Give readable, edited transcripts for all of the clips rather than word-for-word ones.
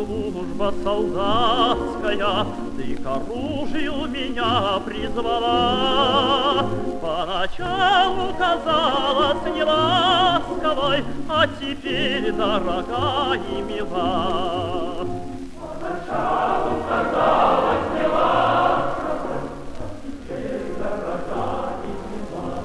служба солдатская, ты к оружию меня призвала. Поначалу казалась неласковой, а теперь дорога и мила. Поначалу казалась неласковой, а теперь дорога и мила.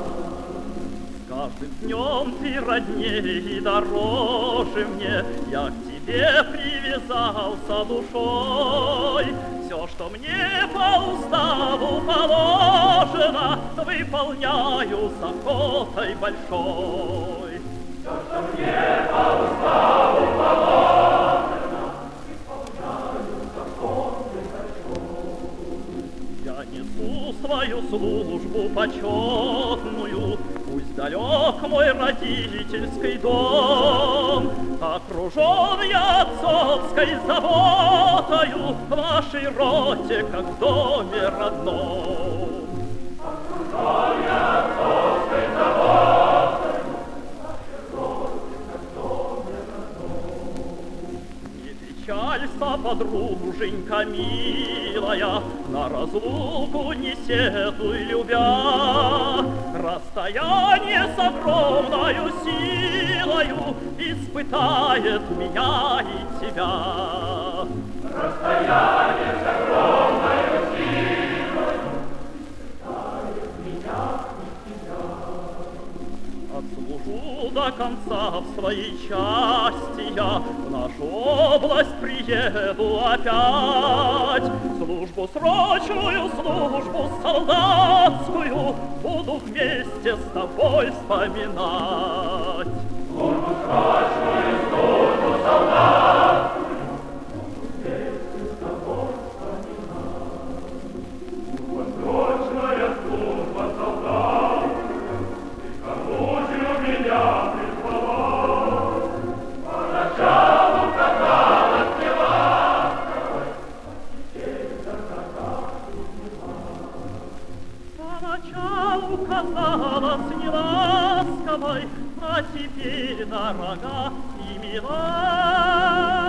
С каждым днем ты роднее и дороже мне, я к тебе привязался душой. Все, что мне по уставу положено, выполняю с охотой большой. Все, что мне по уставу положено, выполняю с охотой большой. Я несу свою службу почетную, пусть далек мой родительский дом. Окружен я отцовской заботою, в нашей роте, как в доме родном. Окружен я отцовской заботою, в нашей роте, как в доме родном. Не печалься, подруженька милая, на разлуку не сетуй, любя. Расстояние с огромною силою испытает меня и тебя. Расстояние с огромною силою испытает меня и тебя. Отслужу до конца в своей части я, в нашу область приеду опять. Службу срочную, службу солдатскую буду вместе с тобой вспоминать. Службу срочную, службу солдатскую буду вместе с тобой вспоминать. Служба срочная, служба солдатскую, ты к оружию меня призвала. Поначалу казалась неласковой, а теперь дорога и мила. Поначалу казалась неласковой, а теперь дорога и мила.